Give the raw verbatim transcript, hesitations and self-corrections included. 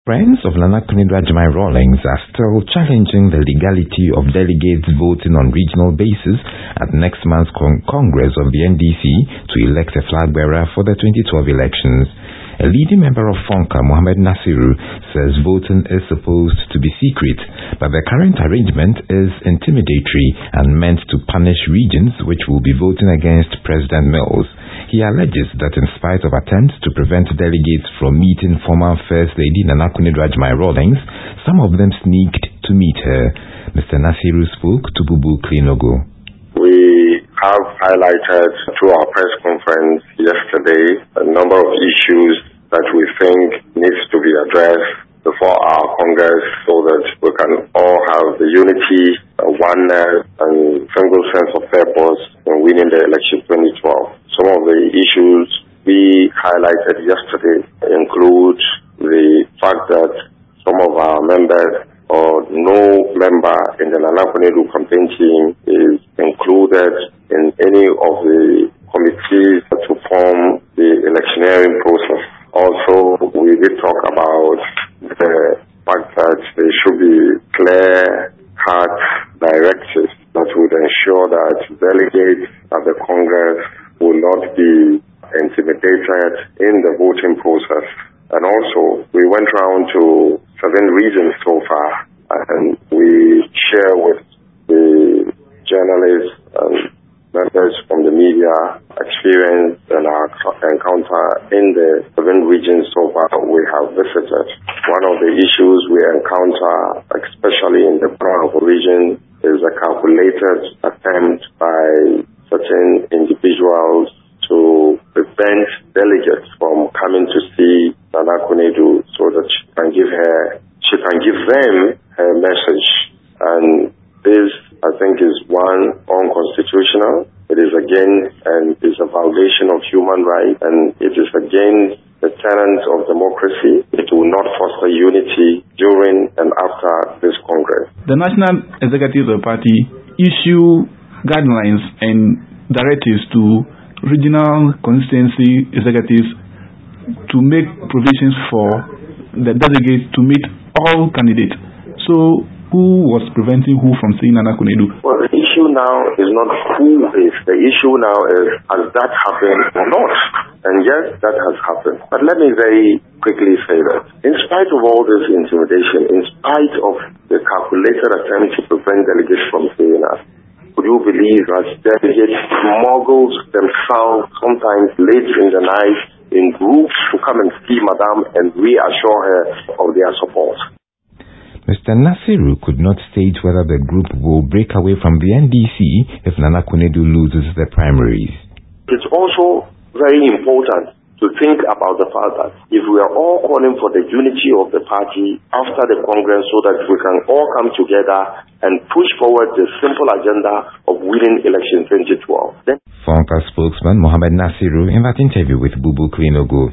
Friends of Nana Akufo-Addo Rawlings are still challenging the legality of delegates voting on regional basis at next month's con- Congress of the N D C to elect a flag bearer for the twenty twelve elections. A leading member of Fonka, Mohammed Nasiru, says voting is supposed to be secret, but the current arrangement is intimidatory and meant to punish regions which will be voting against President Mills. He alleges that in spite of attempts to prevent delegates from meeting former First Lady Nana Akufo-Addo Rawlings, some of them sneaked to meet her. Mister Nasiru spoke to Bubu Klinogo. We have highlighted through our press conference yesterday a number of issues that we think needs to be addressed before our Congress so that we can all have the unity, oneness, and single sense of purpose in winning the election twenty twelve. Some of the issues we highlighted yesterday include the fact that some of our members or no member in the Nana Akufo-Addo campaign team is included in any of the committees to form the electioneering process. Also, we did talk about the fact that there should be clear-cut directives that would ensure that delegates at the Congress will not be intimidated in the voting process. And also, we went around to seven regions so far, and we share with the journalists and members from the media experience and our encounter in the seven regions so far we have visited. One of the issues we encounter, especially in the Bravo region, is a calculated attempt by certain individuals to prevent delegates from coming to see Nana Akufo-Addo so that she can give her, she can give them her message. And this, I think, is one, unconstitutional. It is against and is a violation of human rights, and it is against the tenets of democracy. It will not foster unity during and after this Congress. The National Executive of the party issue guidelines and directives to regional constituency executives to make provisions for the delegates to meet all candidates. So, who was preventing who from seeing Nana Akufo-Addo? Well, the issue now is not who is. The issue now is, has that happened or not? And yes, that has happened. But let me very quickly say that in spite of all this intimidation, in spite of the calculated attempt to prevent delegates from seeing us, would you believe that delegates smuggled themselves sometimes late in the night in groups to come and see Madame and reassure her of their support? Mister Nasiru could not state whether the group will break away from the N D C if Nana Akufo-Addo loses the primaries. It's also very important to think about the fact that if we are all calling for the unity of the party after the Congress so that we can all come together and push forward the simple agenda of winning election twenty twelve. Then Fonka spokesman Mohammed Nasiru in that interview with Bubu Klinogo.